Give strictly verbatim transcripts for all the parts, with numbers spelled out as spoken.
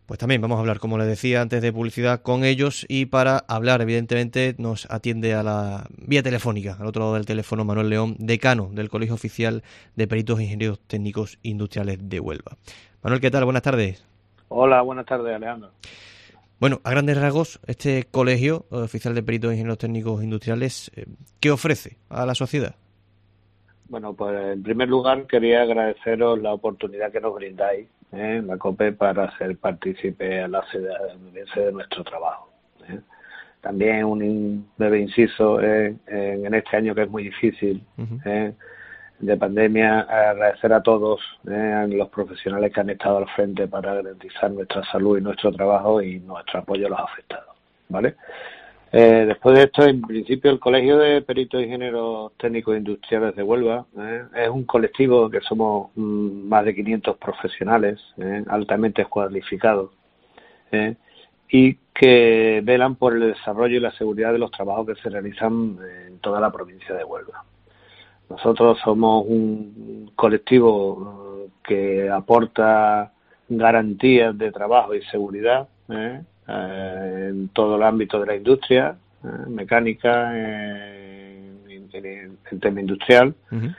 Pues también vamos a hablar, como les decía antes, de publicidad con ellos, y para hablar, evidentemente, nos atiende a la vía telefónica, al otro lado del teléfono, Manuel León, decano del Colegio Oficial de Peritos e Ingenieros Técnicos Industriales de Huelva. Manuel, ¿qué tal? Buenas tardes. Hola, buenas tardes, Alejandro. Bueno, a grandes rasgos, este Colegio Oficial de Peritos e Ingenieros Técnicos Industriales, ¿qué ofrece a la sociedad? Bueno, pues en primer lugar quería agradeceros la oportunidad que nos brindáis ¿eh? en la COPE para ser partícipe a la ciudad de nuestro trabajo. ¿eh? También un breve inciso ¿eh? en, en este año que es muy difícil uh-huh. ¿eh? de pandemia, agradecer a todos ¿eh? a los profesionales que han estado al frente para garantizar nuestra salud y nuestro trabajo y nuestro apoyo a los afectados, ¿vale? Eh, después de esto, en principio, el Colegio de Peritos e Ingenieros Técnicos Industriales de Huelva eh, es un colectivo que somos mm, más de quinientos profesionales eh, altamente cualificados eh, y que velan por el desarrollo y la seguridad de los trabajos que se realizan en toda la provincia de Huelva. Nosotros somos un colectivo eh, que aporta garantías de trabajo y seguridad eh, en todo el ámbito de la industria, eh, mecánica, eh, en, en, en tema industrial, uh-huh.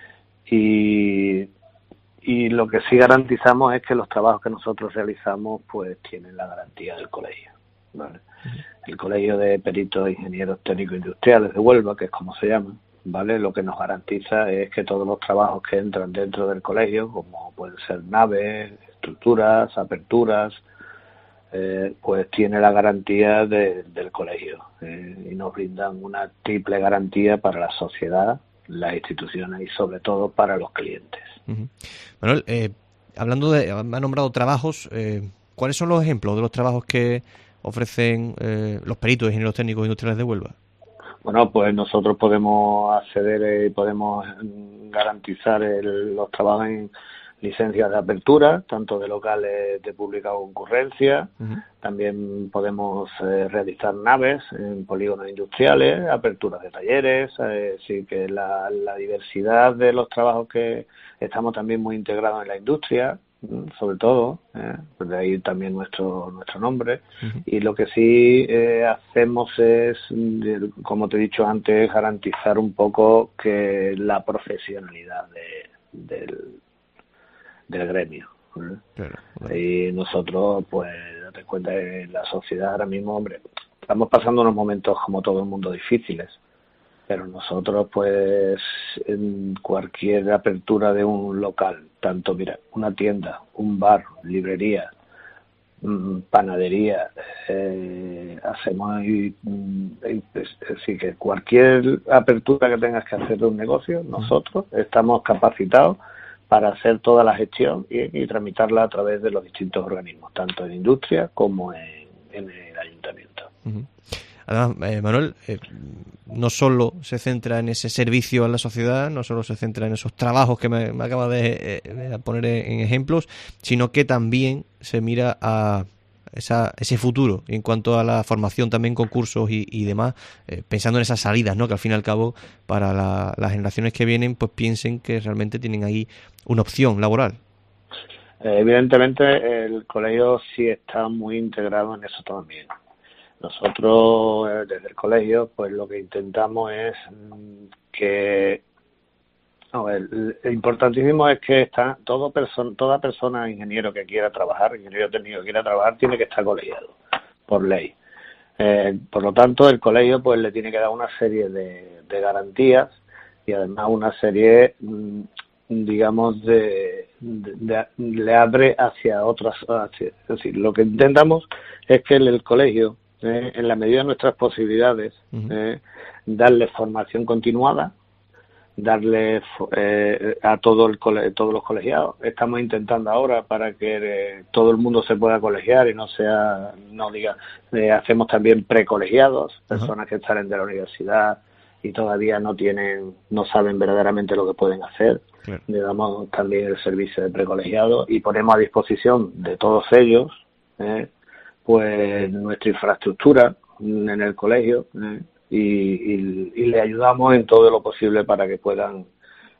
y, y lo que sí garantizamos es que los trabajos que nosotros realizamos pues tienen la garantía del colegio, ¿vale? Uh-huh. El Colegio de Peritos e Ingenieros Técnicos Industriales de Huelva, que es como se llama, ¿vale? Lo que nos garantiza es que todos los trabajos que entran dentro del colegio, como pueden ser naves, estructuras, aperturas, Eh, pues tiene la garantía de, del colegio eh, y nos brindan una triple garantía para la sociedad, las instituciones y sobre todo para los clientes. Uh-huh. Manuel, eh, hablando de, me ha nombrado trabajos, eh, ¿cuáles son los ejemplos de los trabajos que ofrecen eh, los peritos e ingenieros técnicos industriales de Huelva? Bueno, pues nosotros podemos acceder y eh, podemos garantizar el, los trabajos en licencias de apertura, tanto de locales de pública concurrencia. Uh-huh. También podemos eh, realizar naves en polígonos industriales, aperturas de talleres, eh, así que la, la diversidad de los trabajos que estamos también muy integrados en la industria, sobre todo, eh, pues de ahí también nuestro nuestro nombre. Uh-huh. Y lo que sí eh, hacemos es, como te he dicho antes, garantizar un poco que la profesionalidad de, del del gremio. ¿eh? Claro, claro. Y nosotros, pues, date cuenta que la sociedad ahora mismo, hombre, estamos pasando unos momentos como todo el mundo difíciles, pero nosotros, pues, en cualquier apertura de un local, tanto, mira, una tienda, un bar, librería, panadería, eh, hacemos ahí, es decir, que cualquier apertura que tengas que hacer de un negocio, nosotros estamos capacitados para hacer toda la gestión y, y tramitarla a través de los distintos organismos, tanto en industria como en, en el ayuntamiento. Uh-huh. Además, eh, Manuel, eh, no solo se centra en ese servicio a la sociedad, no solo se centra en esos trabajos que me, me acaba de, eh, de poner en ejemplos, sino que también se mira a esa, ese futuro en cuanto a la formación, también concursos y, y demás, eh, pensando en esas salidas, ¿no? Que al fin y al cabo para la, las generaciones que vienen pues piensen que realmente tienen ahí una opción laboral. Eh, evidentemente el colegio sí está muy integrado en eso también. Nosotros eh, desde el colegio pues lo que intentamos es mmm, que no, el, el importantísimo es que está todo persona, toda persona ingeniero que quiera trabajar, ingeniero técnico que quiera trabajar, tiene que estar colegiado por ley. Eh, por lo tanto, el colegio pues le tiene que dar una serie de, de garantías y además una serie, mmm, digamos, de, de, de le abre hacia otras. Hacia, es decir, lo que intentamos es que el, el colegio, eh, en la medida de nuestras posibilidades, uh-huh. eh, darle formación continuada, darle eh, a todo el cole, todos los colegiados. Estamos intentando ahora para que eh, todo el mundo se pueda colegiar y no sea, no diga, eh, hacemos también precolegiados, personas uh-huh. que salen de la universidad y todavía no tienen, no saben verdaderamente lo que pueden hacer. Claro. Le damos también el servicio de precolegiados y ponemos a disposición de todos ellos eh, pues nuestra infraestructura en el colegio eh, Y, y, y le ayudamos en todo lo posible para que puedan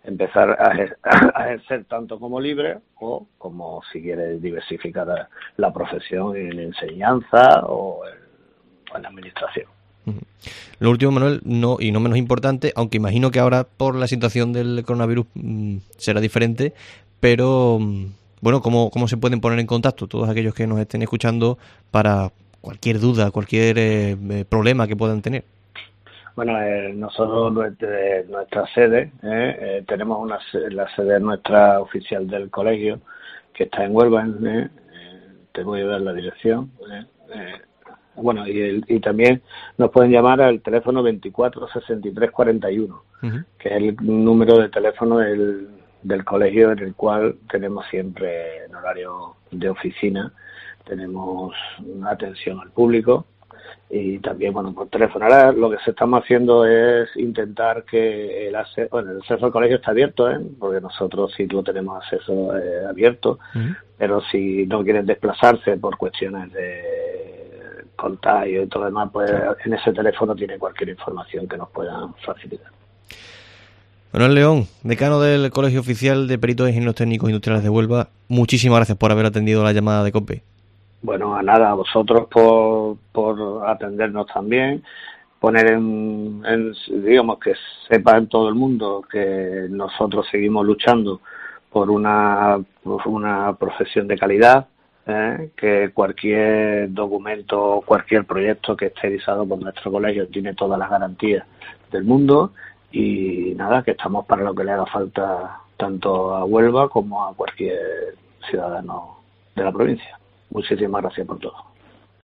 empezar a, ejer- a ejercer tanto como libre o como si quiere diversificar la, la profesión en enseñanza o en, o en administración. Lo último, Manuel, no y no menos importante, aunque imagino que ahora por la situación del coronavirus mmm, será diferente, pero mmm, bueno, ¿cómo, ¿cómo se pueden poner en contacto todos aquellos que nos estén escuchando para cualquier duda, cualquier eh, eh, problema que puedan tener? Bueno, eh, nosotros nuestra, nuestra sede, eh, eh, tenemos una la sede nuestra oficial del colegio, que está en Huelva, eh, eh, te voy a dar la dirección. Eh, eh, bueno, y, el, y también nos pueden llamar al teléfono veinticuatro sesenta y tres cuarenta y uno, uh-huh. que es el número de teléfono del, del colegio en el cual tenemos siempre en horario de oficina, tenemos atención al público. Y también, bueno, por teléfono. Ahora lo que se estamos haciendo es intentar que el acceso, bueno, el acceso al colegio está abierto, ¿eh? Porque nosotros sí lo tenemos acceso eh, abierto, uh-huh. pero si no quieren desplazarse por cuestiones de contagio y todo lo demás, pues en ese teléfono tiene cualquier información que nos puedan facilitar. Manuel León, decano del Colegio Oficial de Peritos e Ingenieros Técnicos Industriales de Huelva, muchísimas gracias por haber atendido la llamada de COPE. Bueno, a nada, a vosotros por, por atendernos también, poner en, en, digamos, que sepa en todo el mundo que nosotros seguimos luchando por una, por una profesión de calidad, ¿eh? Que cualquier documento, cualquier proyecto que esté realizado por nuestro colegio tiene todas las garantías del mundo y nada, que estamos para lo que le haga falta tanto a Huelva como a cualquier ciudadano de la provincia. Muchísimas gracias por todo.